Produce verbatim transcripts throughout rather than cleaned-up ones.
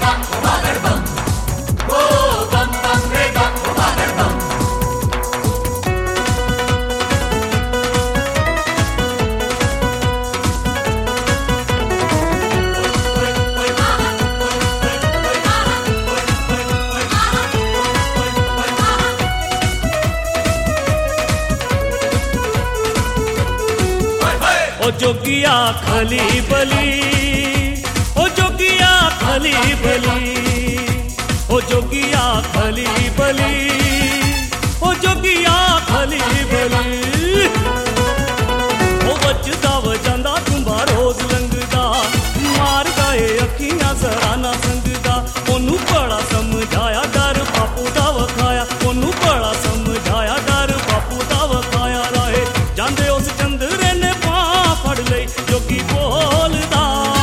ओ जोगिया खली बली, ओ जोगिया खली बली, ओ जोगिया खली बली, ओ जोगिया खली बली। ओ बचदा वजांदा तुम्बा रोज लंघदा, मार गए अखियां जरा ना संगदा। ओनू बड़ा समझाया डर बापू दा वखाया, ओनू बड़ा समझाया डर बापू दा वखाया। राहे जांदे उस चंदरे ने फड़ ले जोगी बोलदा,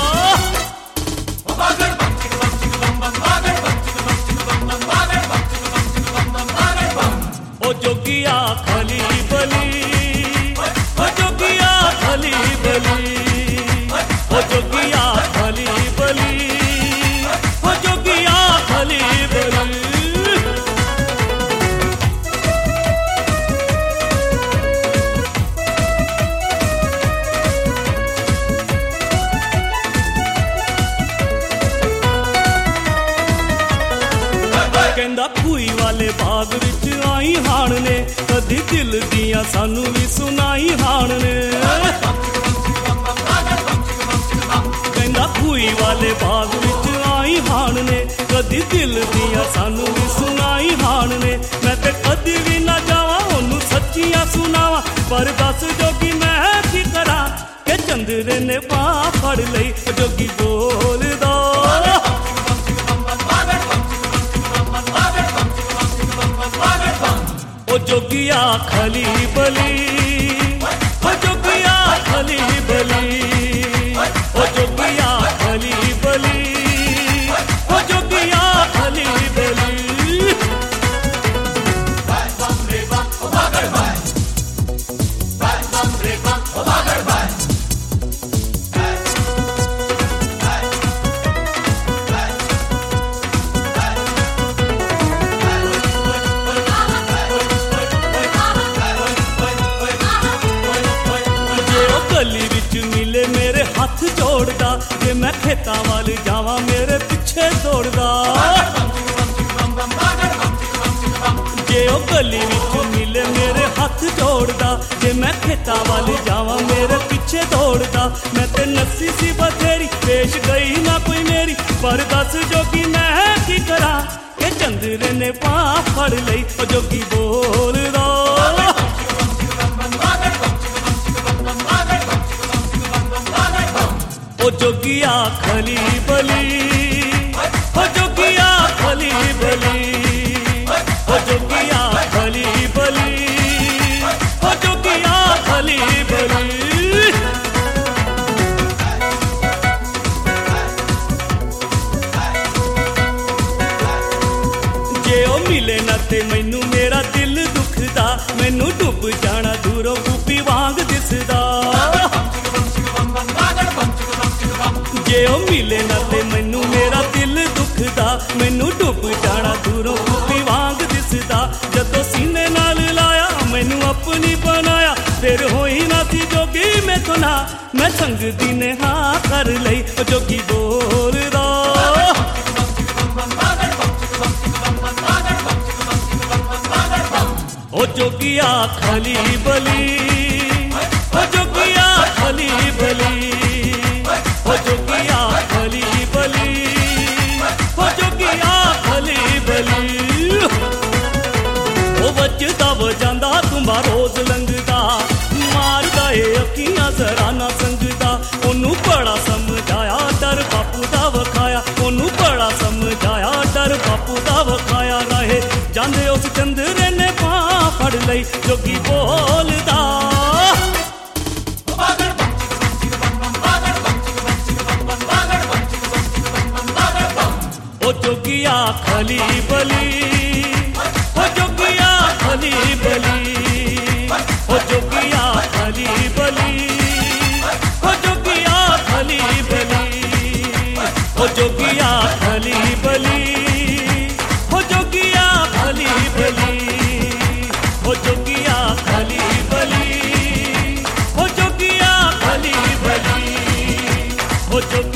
ओ जोगिया खली बली, ओ जोगिया खली बली, ओ जोगिया खली बली, ओ जोगिया खली बली। कहंदा खूही वाले बाग विच आई हाण ने, कदी दिल दियां सानू भी सुनाई हाण ने। कहंदा खूही वाले बाग विच आई हाण ने, कदी दिल दियां सानू भी सुनाई हाण ने। मैं ते कदी भी ना जावां ओनू सच्चियां सुनावां, पर दस जोगी मैं की करा के चंदरे ने बाह फड़ लई। जोगी बोलदा, ओ जोगिया खली बली, ओ जोगिया खली बली, ओ जोगिया खली बली, ओ जोगिया खली बली। गली विच मिले मेरे हाथ जोड़दा, जे मैं खेतां वाल जावां मेरे पिछे दौड़दा। जे ओ गली विच मिले मेरे हाथ जोड़दा, जे मैं खेतां वाल जावां मेरे पिछे दौड़दा। मैं ते नस्सी सी बथेरी पेश गई ना कोई मेरी, पर दस जोगी मैं की करा के चंदरे ने बाह फड़ लई। ओ जोगी बोलदा, ओ जोगिया खली बली, ओ जोगिया खली बली, ओ जोगिया खली बली, ओ जोगिया खली बली। जे ओ मिले ना ते मैनू मेरा दिल दुखदा, मैनू डुब जाना दूरों कूपी वांग दिसदा। जे ओ मिले ना ते मैनू मेरा दिल दुखदा, मैनू डुब जाना दूरों कूपी वांग दिसदा। जदों सीने नाल लाया मैनू अपनी बनाया, फिर होई ना सी जोगी मैं तो ना, मैं संग दी ने हाँ कर लई। ओ जोगी बोलदा, ओ जोगिया खली बली, ओ जोगिया खली बली, ओ जोगिया खली बली, ओ जोगिया खली बली। ओ बचदा वजांदा तुम्बा रोज लंघदा, मार गए अखियां जरा ना संगदा। ओनू बड़ा समझाया डर बापू दा वखाया, ओनू बड़ा समझाया डर बापू दा वखाया। रहे जांदे उस चंदरे ने बाह फड़ लई। जोगी बोलदा, ओ जोगिया खली बली, ओ जोगिया खली बली, ओ जोगिया खली बली, ओ जोगिया खली बली, ओ जोगिया खली ओ जोगिया